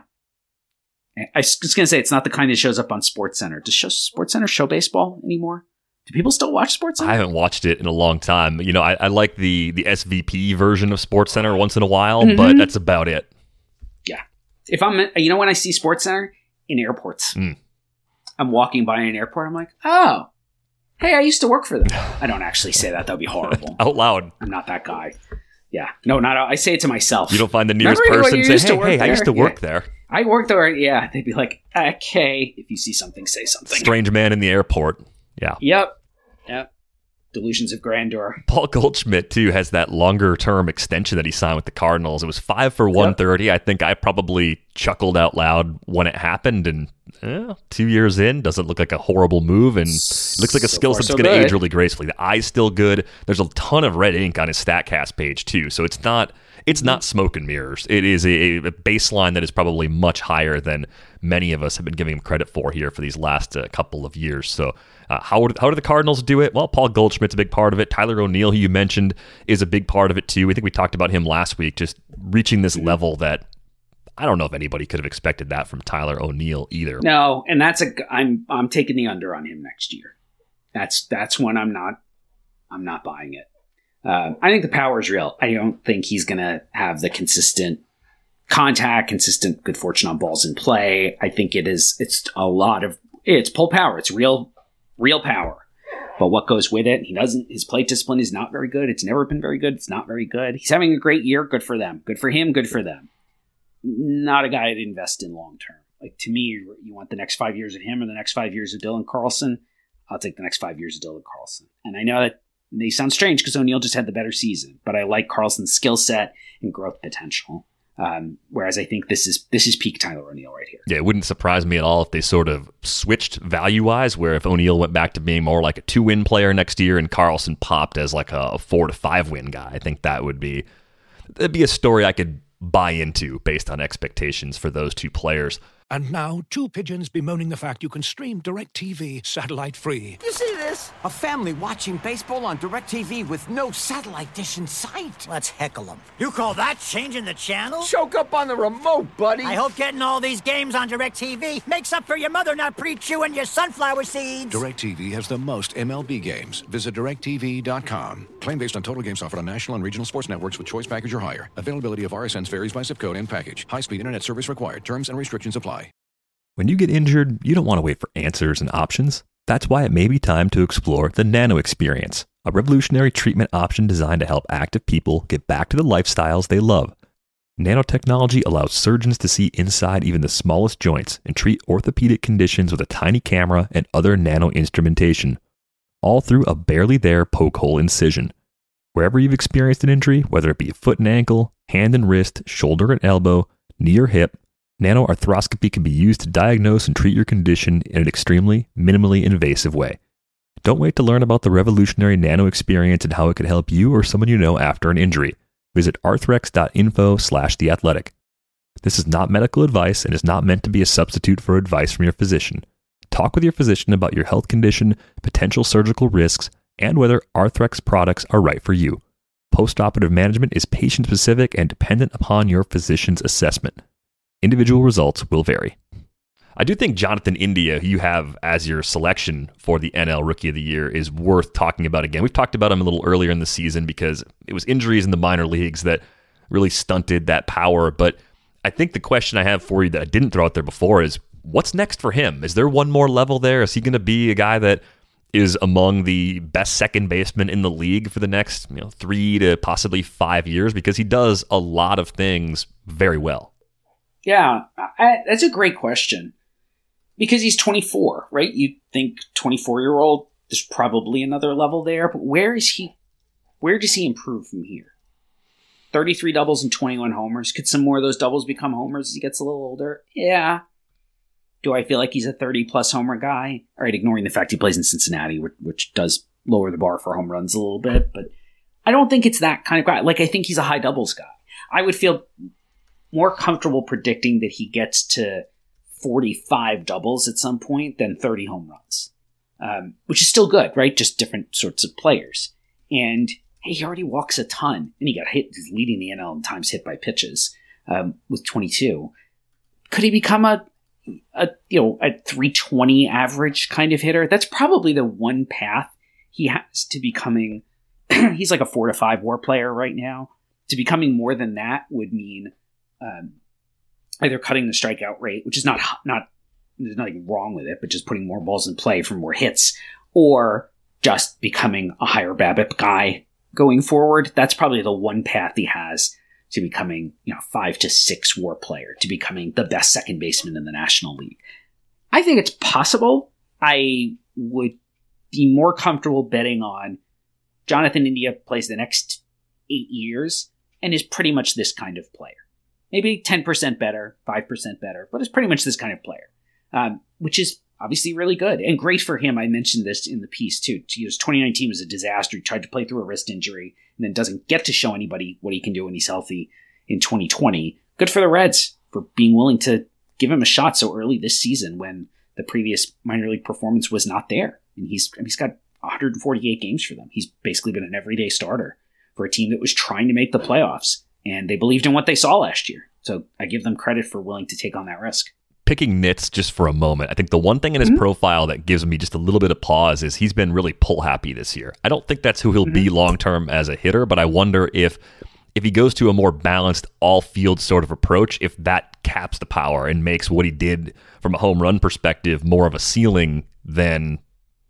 I was going to say it's not the kind that shows up on SportsCenter. Does show, SportsCenter show baseball anymore? Do people still watch SportsCenter? I haven't watched it in a long time. You know, I, I like the the S V P version of SportsCenter once in a while, mm-hmm. but that's about it. Yeah. If I'm, you know, when I see SportsCenter in airports, mm. I'm walking by an airport, I'm like, oh, hey, I used to work for them. I don't actually say that. That would be horrible. Out loud. I'm not that guy. Yeah. No, not I say it to myself. You don't find the nearest Remember person and say, hey, hey, I used to work yeah. there. I worked there. Yeah. They'd be like, okay. If you see something, say something. Strange man in the airport. Yeah. Yep. Yep. Delusions of grandeur. Paul Goldschmidt, too, has that longer-term extension that he signed with the Cardinals. It was five for one thirty. Yep. I think I probably chuckled out loud when it happened, and eh, two years in, doesn't look like a horrible move, and looks like a skill set that's going to age really gracefully. The eye's still good. There's a ton of red ink on his StatCast page, too, so it's not it's not smoke and mirrors. It is a, a baseline that is probably much higher than many of us have been giving him credit for here for these last uh, couple of years. So uh, how, would, how do the Cardinals do it? Well, Paul Goldschmidt's a big part of it. Tyler O'Neill, who you mentioned, is a big part of it too. I think we talked about him last week, just reaching this level that I don't know if anybody could have expected that from Tyler O'Neill either. No, and that's a I'm I'm taking the under on him next year. That's that's when I'm not I'm not buying it. Uh, I think the power is real. I don't think he's going to have the consistent contact, consistent good fortune on balls in play. I think it is, it's a lot of, it's pull power. It's real, real power. But what goes with it, he doesn't, his plate discipline is not very good. It's never been very good. It's not very good. He's having a great year. Good for them. Good for him. Good for them. Not a guy to invest in long term. Like to me, you want the next five years of him or the next five years of Dylan Carlson. I'll take the next five years of Dylan Carlson. And I know that may sound strange because O'Neill just had the better season, but I like Carlson's skill set and growth potential. Um, whereas I think this is this is peak Tyler O'Neill right here. Yeah, it wouldn't surprise me at all if they sort of switched value-wise, where if O'Neill went back to being more like a two-win player next year and Carlson popped as like a four to five-win guy. I think that would be that'd be a story I could buy into based on expectations for those two players. And now, two pigeons bemoaning the fact you can stream DirecTV satellite-free. You see this? A family watching baseball on DirecTV with no satellite dish in sight. Let's heckle them. You call that changing the channel? Choke up on the remote, buddy. I hope getting all these games on DirecTV makes up for your mother not pre-chewing your sunflower seeds. DirecTV has the most M L B games. Visit direct T V dot com. Claim based on total games offered on national and regional sports networks with choice package or higher. Availability of R S Ns varies by zip code and package. High-speed internet service required. Terms and restrictions apply. When you get injured, you don't want to wait for answers and options. That's why it may be time to explore the Nano Experience, a revolutionary treatment option designed to help active people get back to the lifestyles they love. Nanotechnology allows surgeons to see inside even the smallest joints and treat orthopedic conditions with a tiny camera and other nano instrumentation, all through a barely there poke hole incision. Wherever you've experienced an injury, whether it be a foot and ankle, hand and wrist, shoulder and elbow, knee or hip, Nanoarthroscopy can be used to diagnose and treat your condition in an extremely, minimally invasive way. Don't wait to learn about the revolutionary nano experience and how it could help you or someone you know after an injury. Visit arthrex.info slash the athletic. This is not medical advice and is not meant to be a substitute for advice from your physician. Talk with your physician about your health condition, potential surgical risks, and whether Arthrex products are right for you. Postoperative management is patient-specific and dependent upon your physician's assessment. Individual results will vary. I do think Jonathan India, who you have as your selection for the N L Rookie of the Year, is worth talking about again. We've talked about him a little earlier in the season because it was injuries in the minor leagues that really stunted that power. But I think the question I have for you that I didn't throw out there before is, what's next for him? Is there one more level there? Is he going to be a guy that is among the best second basemen in the league for the next, you know, three to possibly five years? Because he does a lot of things very well. Yeah, I, that's a great question. Because he's twenty-four, right? You think twenty-four-year-old, there's probably another level there. But where is he? Where does he improve from here? thirty-three doubles and twenty-one homers. Could some more of those doubles become homers as he gets a little older? Yeah. Do I feel like he's a thirty-plus homer guy? All right, ignoring the fact he plays in Cincinnati, which, which does lower the bar for home runs a little bit. But I don't think it's that kind of guy. Like, I think he's a high doubles guy. I would feel more comfortable predicting that he gets to forty-five doubles at some point than thirty home runs, um, which is still good, right? Just different sorts of players. And hey, he already walks a ton, and he got hit. He's leading the N L in times hit by pitches um, with twenty-two. Could he become a, a you know a three twenty average kind of hitter? That's probably the one path he has to becoming. He's like a four to five WAR player right now. To becoming more than that would mean um, either cutting the strikeout rate, which is not not there's nothing wrong with it, but just putting more balls in play for more hits, or just becoming a higher BABIP guy going forward. That's probably the one path he has to becoming, you know, five to six WAR player, to becoming the best second baseman in the National League. I think it's possible. I would be more comfortable betting on Jonathan India plays the next eight years and is pretty much this kind of player. Maybe ten percent better, five percent better, but it's pretty much this kind of player, um, which is obviously really good and great for him. I mentioned this in the piece too. His twenty nineteen was a disaster. He tried to play through a wrist injury and then doesn't get to show anybody what he can do when he's healthy in twenty twenty. Good for the Reds for being willing to give him a shot so early this season when the previous minor league performance was not there. And he's he's got one hundred forty-eight games for them. He's basically been an everyday starter for a team that was trying to make the playoffs. And they believed in what they saw last year. So I give them credit for willing to take on that risk. Picking nits just for a moment, I think the one thing in his mm-hmm. profile that gives me just a little bit of pause is he's been really pull happy this year. I don't think that's who he'll mm-hmm. be long-term as a hitter, but I wonder if if he goes to a more balanced all-field sort of approach, if that caps the power and makes what he did from a home run perspective more of a ceiling than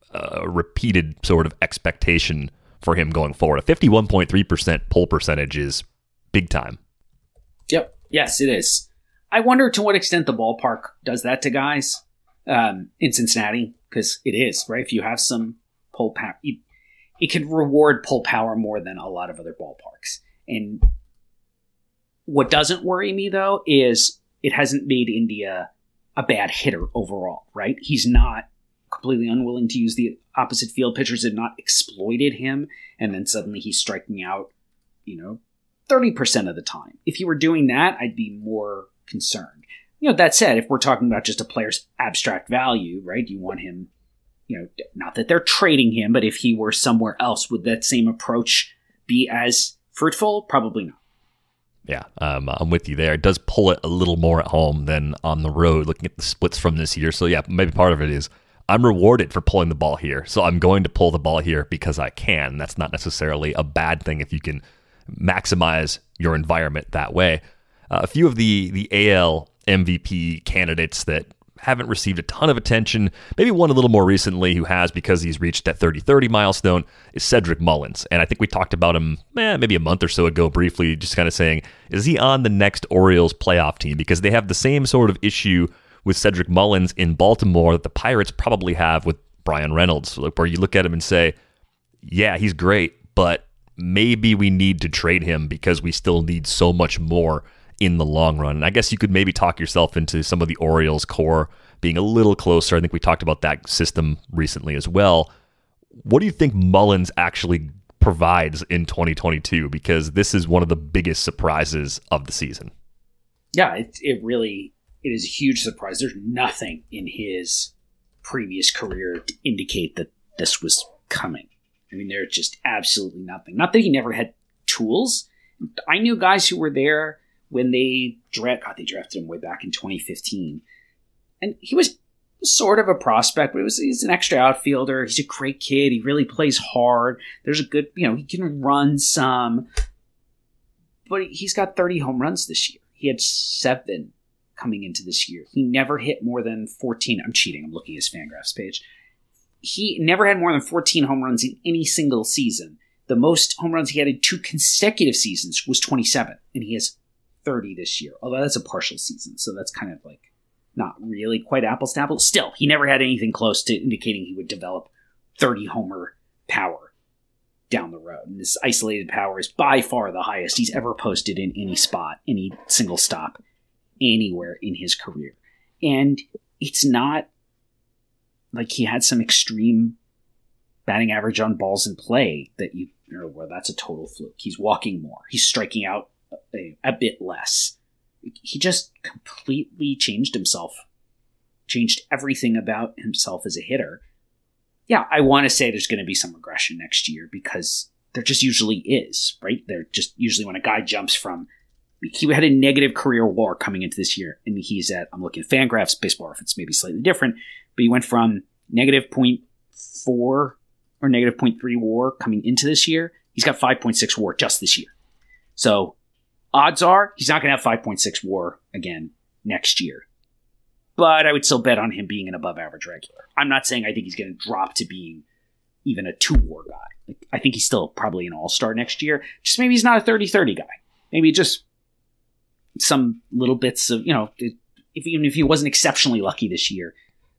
a repeated sort of expectation for him going forward. A fifty-one point three percent pull percentage is big time. Yep. Yes, it is. I wonder to what extent the ballpark does that to guys um, in Cincinnati, because it is, right? If you have some pull power, it, it can reward pull power more than a lot of other ballparks. And what doesn't worry me, though, is it hasn't made India a bad hitter overall, right? He's not completely unwilling to use the opposite field. Pitchers have not exploited him, and then suddenly he's striking out, you know, thirty percent of the time. If you were doing that, I'd be more concerned. You know, that said, if we're talking about just a player's abstract value, right, you want him, you know, not that they're trading him, but if he were somewhere else, would that same approach be as fruitful? Probably not. Yeah, um, I'm with you there. It does pull it a little more at home than on the road, looking at the splits from this year. So yeah, maybe part of it is I'm rewarded for pulling the ball here. So I'm going to pull the ball here because I can. That's not necessarily a bad thing if you can maximize your environment that way. Uh, a few of the the A L M V P candidates that haven't received a ton of attention, maybe one a little more recently who has because he's reached that thirty thirty milestone, is Cedric Mullins. And I think we talked about him eh, maybe a month or so ago briefly, just kind of saying, is he on the next Orioles playoff team? Because they have the same sort of issue with Cedric Mullins in Baltimore that the Pirates probably have with Brian Reynolds, where you look at him and say, yeah, he's great, but maybe we need to trade him because we still need so much more in the long run. And I guess you could maybe talk yourself into some of the Orioles core being a little closer. I think we talked about that system recently as well. What do you think Mullins actually provides in twenty twenty-two? Because this is one of the biggest surprises of the season. Yeah, it, it really it is a huge surprise. There's nothing in his previous career to indicate that this was coming. I mean, there's just absolutely nothing. Not that he never had tools. I knew guys who were there when they draft. God, they drafted him way back in twenty fifteen, and he was sort of a prospect, but it was he's an extra outfielder. He's a great kid. He really plays hard. There's a good, you know, he can run some, but he's got thirty home runs this year. He had seven coming into this year. He never hit more than fourteen. I'm cheating. I'm looking at his Fangraphs page. He never had more than fourteen home runs in any single season. The most home runs he had in two consecutive seasons was twenty-seven, and he has thirty this year. Although that's a partial season, so that's kind of like not really quite apples to apples. Still, he never had anything close to indicating he would develop thirty homer power down the road. And this isolated power is by far the highest he's ever posted in any spot, any single stop, anywhere in his career. And it's not like he had some extreme batting average on balls in play that you, you know, well, that's a total fluke. He's walking more. He's striking out a, a bit less. He just completely changed himself, changed everything about himself as a hitter. Yeah, I want to say there's going to be some regression next year because there just usually is, right? There just usually when a guy jumps from, he had a negative career WAR coming into this year, and he's at, I'm looking at Fangraphs, Baseball Reference, maybe slightly different, but he went from negative zero point four or negative zero point three WAR coming into this year. He's got five point six WAR just this year. So odds are he's not going to have five point six WAR again next year. But I would still bet on him being an above average regular. I'm not saying I think he's going to drop to being even a two WAR guy. Like, I think he's still probably an all-star next year. Just maybe he's not a thirty thirty guy. Maybe just some little bits of, you know, if, even if he wasn't exceptionally lucky this year,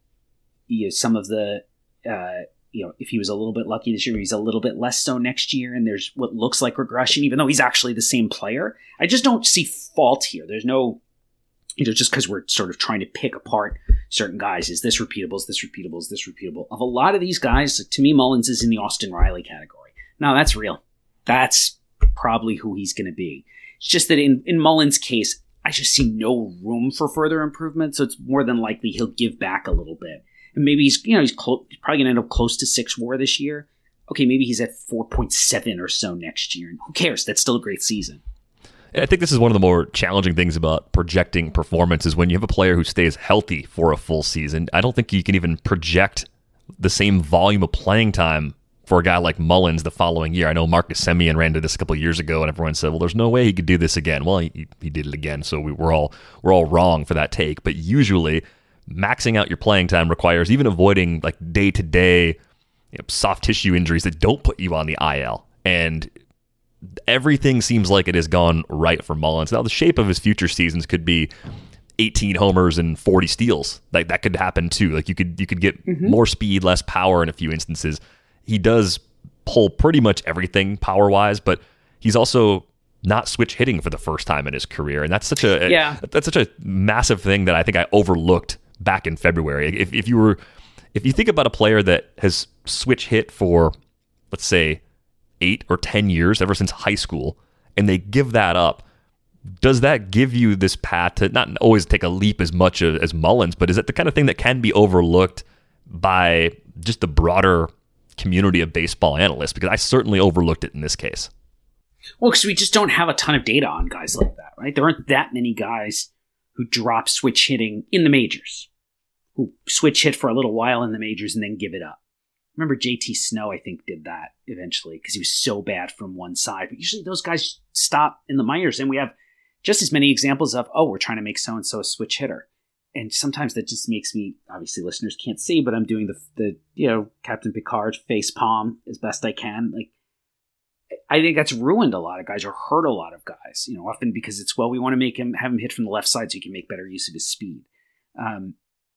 you know, some of the, uh, you know, if he was a little bit lucky this year, he's a little bit less so next year, and there's what looks like regression, even though he's actually the same player. I just don't see fault here. There's no, you know, just because we're sort of trying to pick apart certain guys. Is this repeatable? Is this repeatable? Is this repeatable? Of a lot of these guys, to me, Mullins is in the Austin Riley category. No, that's real. That's probably who he's going to be. It's just that in, in Mullins' case, I just see no room for further improvement, so it's more than likely he'll give back a little bit. And maybe he's, you know, he's, clo- he's probably going to end up close to six WAR this year. Okay, maybe he's at four point seven or so next year. And who cares? That's still a great season. I think this is one of the more challenging things about projecting performance is when you have a player who stays healthy for a full season. I don't think you can even project the same volume of playing time for a guy like Mullins the following year. I know Marcus Semien ran into this a couple of years ago, and everyone said, "Well, there's no way he could do this again." Well, he, he did it again, so we, we're all we're all wrong for that take. But usually, maxing out your playing time requires even avoiding like day to day soft tissue injuries that don't put you on the I L. And everything seems like it has gone right for Mullins. Now, the shape of his future seasons could be eighteen homers and forty steals. Like that could happen too. Like you could you could get mm-hmm. more speed, less power in a few instances. He does pull pretty much everything power wise, but he's also not switch hitting for the first time in his career, and that's such a yeah. that's such a massive thing that I think I overlooked back in February. If if you were if you think about a player that has switch hit for, let's say, eight or ten years, ever since high school, and they give that up, does that give you this path to not always take a leap as much as, as Mullins, but is it the kind of thing that can be overlooked by just the broader community of baseball analysts? Because I certainly overlooked it in this case. Well, because we just don't have a ton of data on guys like that, right? There aren't that many guys who drop switch hitting in the majors, who switch hit for a little while in the majors and then give it up. Remember J T Snow, I think, did that eventually because he was so bad from one side. But usually those guys stop in the minors, and we have just as many examples of, oh, we're trying to make so-and-so a switch hitter. And sometimes that just makes me, obviously listeners can't see, but I'm doing the, the you know, Captain Picard face palm as best I can. Like, I think that's ruined a lot of guys or hurt a lot of guys, you know, often because it's, well, we want to make him, have him hit from the left side so he can make better use of his speed. Um,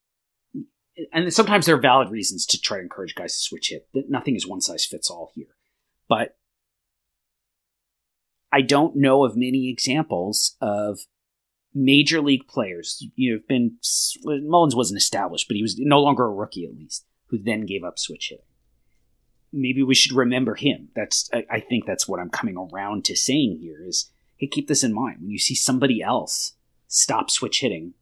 and sometimes there are valid reasons to try to encourage guys to switch hit. Nothing is one size fits all here. But I don't know of many examples of major league players, you know, have been, Mullins wasn't established, but he was no longer a rookie at least, who then gave up switch hitting. Maybe we should remember him. That's, I, I think that's what I'm coming around to saying here is, hey, keep this in mind. When you see somebody else stop switch hitting,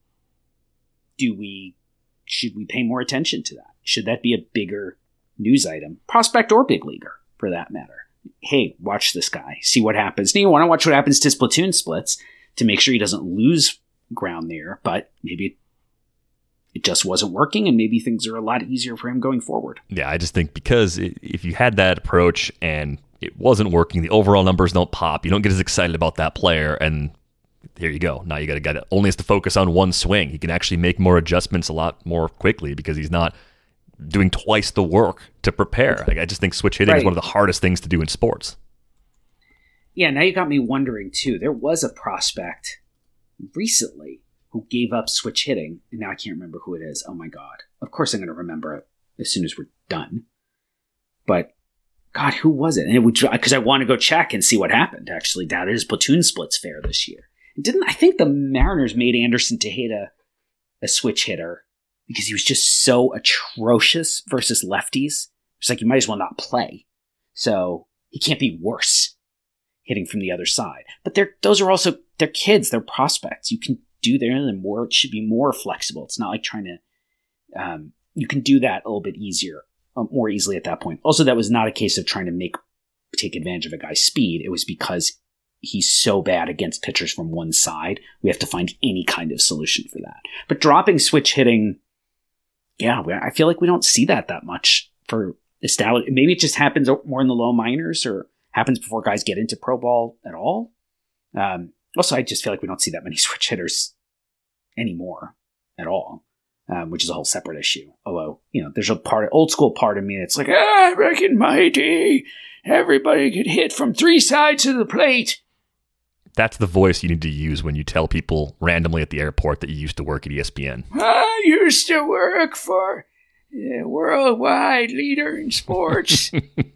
do we, should we pay more attention to that? Should that be a bigger news item? Prospect or big leaguer, for that matter. Hey, watch this guy. See what happens. Now, you want to watch what happens to his platoon splits to make sure he doesn't lose ground there, but maybe it, it just wasn't working, and maybe things are a lot easier for him going forward. Yeah, I just think because it, if you had that approach and it wasn't working, the overall numbers don't pop, you don't get as excited about that player, and here you go. Now you got a guy that only has to focus on one swing. He can actually make more adjustments a lot more quickly because he's not doing twice the work to prepare. Like, I just think switch hitting right. is one of the hardest things to do in sports. Yeah, now you got me wondering, too. There was a prospect recently who gave up switch hitting, and now I can't remember who it is. Oh, my God. Of course I'm going to remember it as soon as we're done. But, God, who was it? And it would, because I want to go check and see what happened, actually, down at his platoon splits fair this year. And didn't I think the Mariners made Anderson Tejeda a switch hitter because he was just so atrocious versus lefties? It's like you might as well not play. So he can't be worse hitting from the other side. But they're, those are also, they're kids, they're prospects. You can do there and more, it should be more flexible. It's not like trying to, um, you can do that a little bit easier, um, more easily at that point. Also, that was not a case of trying to make, take advantage of a guy's speed. It was because he's so bad against pitchers from one side. We have to find any kind of solution for that. But dropping switch hitting, yeah, I feel like we don't see that that much for established. Maybe it just happens more in the low minors or happens before guys get into pro ball at all. Um, also, I just feel like we don't see that many switch hitters anymore at all, um, which is a whole separate issue. Although, you know, there's a part, old school part of me that's like, ah, back in my day, everybody could hit from three sides of the plate. That's the voice you need to use when you tell people randomly at the airport that you used to work at E S P N. I used to work for the worldwide leader in sports.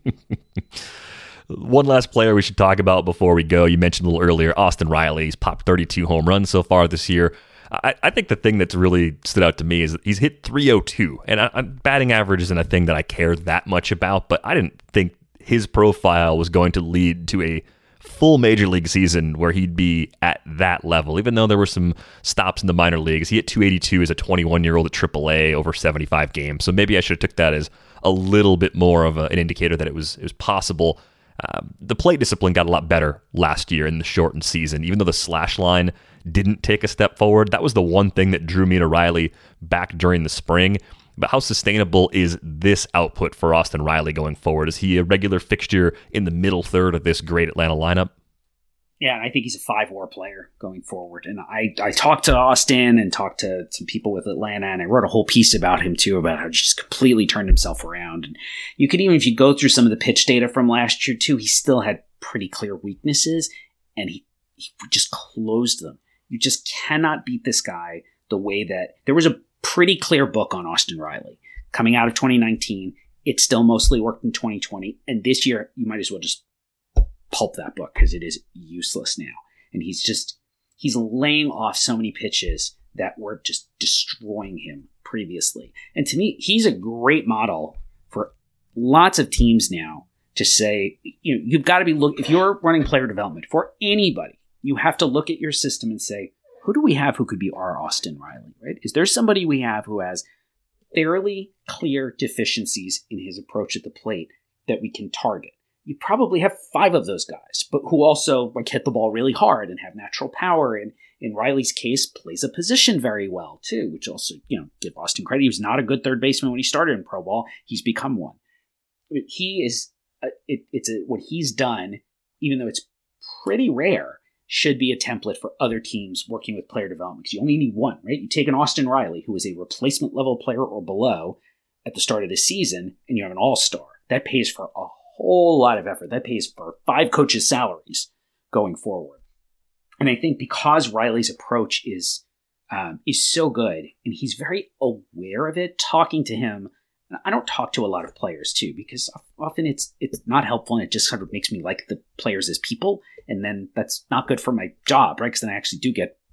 One last player we should talk about before we go. You mentioned a little earlier, Austin Riley. He's popped thirty-two home runs so far this year. I, I think the thing that's really stood out to me is that he's hit three oh two. And I, batting average isn't a thing that I care that much about, but I didn't think his profile was going to lead to a full major league season where he'd be at that level, even though there were some stops in the minor leagues. He hit two eighty-two as a twenty-one-year-old at triple A over seventy-five games. So maybe I should have took that as a little bit more of a, an indicator that it was it was possible. Um, the plate discipline got a lot better last year in the shortened season, even though the slash line didn't take a step forward. That was the one thing that drew me to Riley back during the spring. But how sustainable is this output for Austin Riley going forward? Is he a regular fixture in the middle third of this great Atlanta lineup? Yeah, I think he's a five-war player going forward. And I, I talked to Austin and talked to some people with Atlanta, and I wrote a whole piece about him, too, about how he just completely turned himself around. And you could even, if you go through some of the pitch data from last year, too, he still had pretty clear weaknesses, and he, he just closed them. You just cannot beat this guy the way that – there was a pretty clear book on Austin Riley coming out of twenty nineteen. It still mostly worked in twenty twenty. And this year, you might as well just pulp that book because it is useless now. And he's just, he's laying off so many pitches that were just destroying him previously. And to me, he's a great model for lots of teams now to say, you know, you've got to be look, if you're running player development for anybody, you have to look at your system and say, who do we have who could be our Austin Riley, right? Is there somebody we have who has fairly clear deficiencies in his approach at the plate that we can target? You probably have five of those guys, but who also like hit the ball really hard and have natural power. And in Riley's case, plays a position very well too, which also, you know, give Austin credit. He was not a good third baseman when he started in pro ball. He's become one. He is, a, it, it's a, what he's done, even though it's pretty rare, should be a template for other teams working with player development, because you only need one, right? You take an Austin Riley, who is a replacement level player or below at the start of the season, and you have an all-star. That pays for a whole lot of effort. That pays for five coaches' salaries going forward. And I think because Riley's approach is um, is so good, and he's very aware of it, talking to him, I don't talk to a lot of players too, because often it's it's not helpful, and it just sort of makes me like the players as people, and then that's not good for my job, right? Because then I actually do get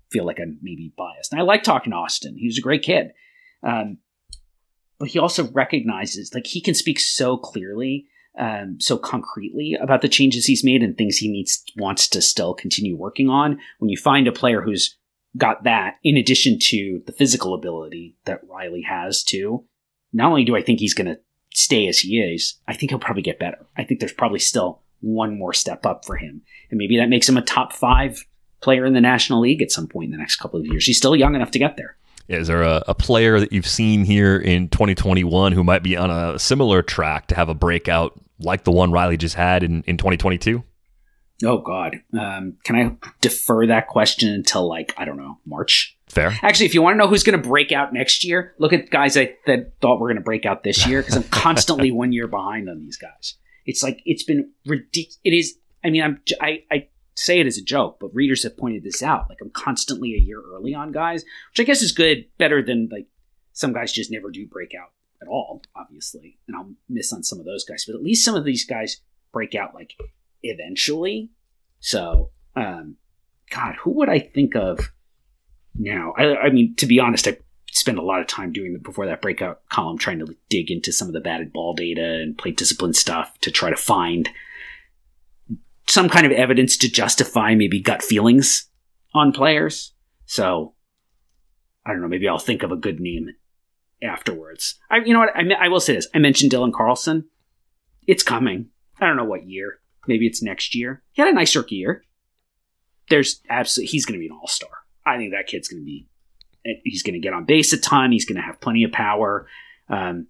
feel like I'm maybe biased. And I like talking to Austin. He was a great kid. Um, but he also recognizes, like, he can speak so clearly, um, so concretely about the changes he's made and things he needs, wants to still continue working on. When you find a player who's got that, in addition to the physical ability that Riley has too, not only do I think he's going to stay as he is, I think he'll probably get better. I think there's probably still one more step up for him. And maybe that makes him a top five player in the National League at some point in the next couple of years. He's still young enough to get there. Is there a, a player that you've seen here in twenty twenty-one who might be on a similar track to have a breakout like the one Riley just had in, in twenty twenty-two? Oh, God. Um, can I defer that question until, like, I don't know, March? Fair. Actually, if you want to know who's going to break out next year, look at guys I, that thought were going to break out this year, because I'm constantly one year behind on these guys. It's like, it's been ridiculous. It is, I mean, I'm, I, I say it as a joke, but readers have pointed this out. Like, I'm constantly a year early on guys, which I guess is good, better than, like, some guys just never do break out at all, obviously. And I'll miss on some of those guys, but at least some of these guys break out, like, eventually. So, um, God, who would I think of now? I, I mean, to be honest, I spent a lot of time doing the, before that breakout column, trying to dig into some of the batted ball data and play discipline stuff to try to find some kind of evidence to justify maybe gut feelings on players. So, I don't know, maybe I'll think of a good name afterwards. I, you know what? I, I will say this. I mentioned Dylan Carlson. It's coming. I don't know what year. Maybe it's next year. He had a nice rookie year. There's absolutely, he's going to be an all-star. I think that kid's going to be, he's going to get on base a ton. He's going to have plenty of power. Um,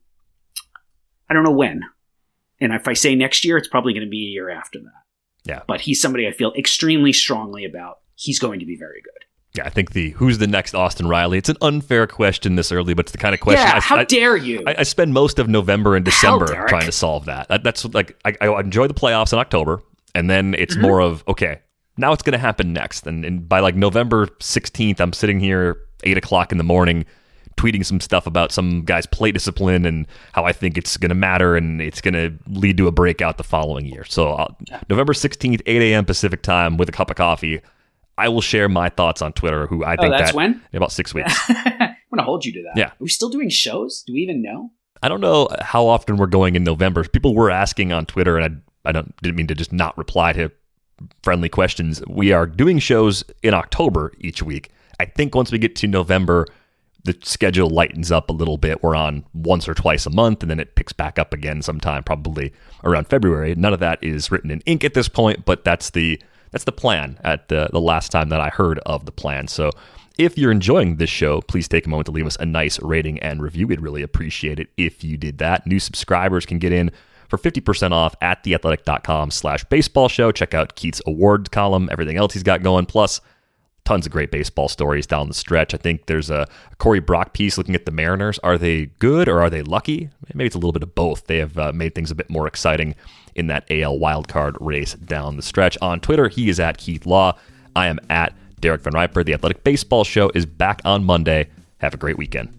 I don't know when. And if I say next year, it's probably going to be a year after that. Yeah. But he's somebody I feel extremely strongly about. He's going to be very good. Yeah, I think the who's the next Austin Riley? It's an unfair question this early, but it's the kind of question. Yeah, I, how I, dare you? I, I spend most of November and December Hell, trying to solve that. that that's like I, I enjoy the playoffs in October, and then it's mm-hmm. more of okay, now it's going to happen next. And, and by like November sixteenth, I'm sitting here eight o'clock in the morning, tweeting some stuff about some guy's play discipline and how I think it's going to matter and it's going to lead to a breakout the following year. So I'll, November sixteenth, eight a.m. Pacific time, with a cup of coffee, I will share my thoughts on Twitter, who I think oh, that's that when? In about six weeks. I'm going to hold you to that. Yeah. Are we still doing shows? Do we even know? I don't know how often we're going in November. People were asking on Twitter, and I, I don't didn't mean to just not reply to friendly questions. We are doing shows in October each week. I think once we get to November, the schedule lightens up a little bit. We're on once or twice a month, and then it picks back up again sometime, probably around February. None of that is written in ink at this point, but that's the That's the plan at the, the last time that I heard of the plan. So if you're enjoying this show, please take a moment to leave us a nice rating and review. We'd really appreciate it if you did that. New subscribers can get in for fifty percent off at theathletic.com slash baseball show. Check out Keith's awards column, everything else he's got going, plus tons of great baseball stories down the stretch. I think there's a Corey Brock piece looking at the Mariners. Are they good or are they lucky? Maybe it's a little bit of both. They have uh, made things a bit more exciting in that A L wildcard race down the stretch. On Twitter, he is at Keith Law. I am at Derek Van Riper. The Athletic Baseball Show is back on Monday. Have a great weekend.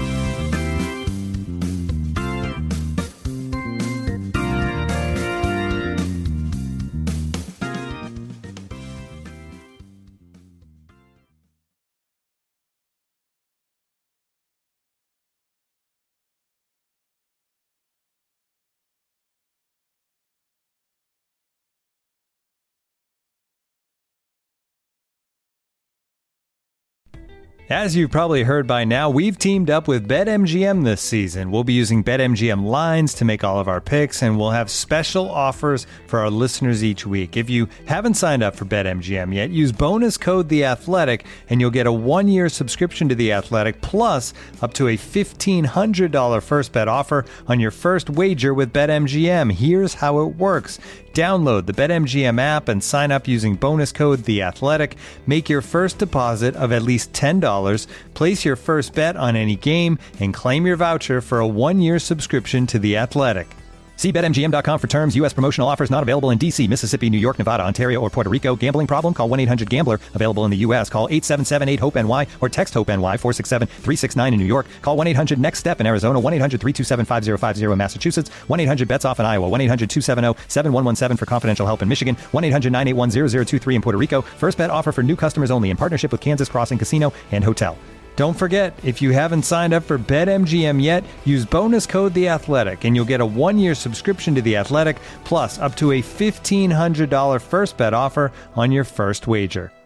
As you've probably heard by now, we've teamed up with BetMGM this season. We'll be using BetMGM lines to make all of our picks, and we'll have special offers for our listeners each week. If you haven't signed up for BetMGM yet, use bonus code The Athletic, and you'll get a one-year subscription to The Athletic, plus up to a fifteen hundred dollars first bet offer on your first wager with BetMGM. Here's how it works. Download the BetMGM app and sign up using bonus code The Athletic. Make your first deposit of at least ten dollars. Place your first bet on any game and claim your voucher for a one-year subscription to The Athletic. See Bet M G M dot com for terms. U S promotional offers not available in D C, Mississippi, New York, Nevada, Ontario, or Puerto Rico. Gambling problem? Call one eight hundred gambler. Available in the U S. Call eight seven seven eight hope N Y or text HOPE-NY four six seven three six nine in New York. Call one eight hundred next step in Arizona. one eight hundred three two seven five zero five zero in Massachusetts. one eight hundred bets off in Iowa. one eight hundred two seven zero seven one one seven for confidential help in Michigan. one eight hundred nine eight one zero zero two three in Puerto Rico. First bet offer for new customers only in partnership with Kansas Crossing Casino and Hotel. Don't forget, if you haven't signed up for BetMGM yet, use bonus code The Athletic, and you'll get a one-year subscription to The Athletic, plus up to a fifteen hundred dollars first bet offer on your first wager.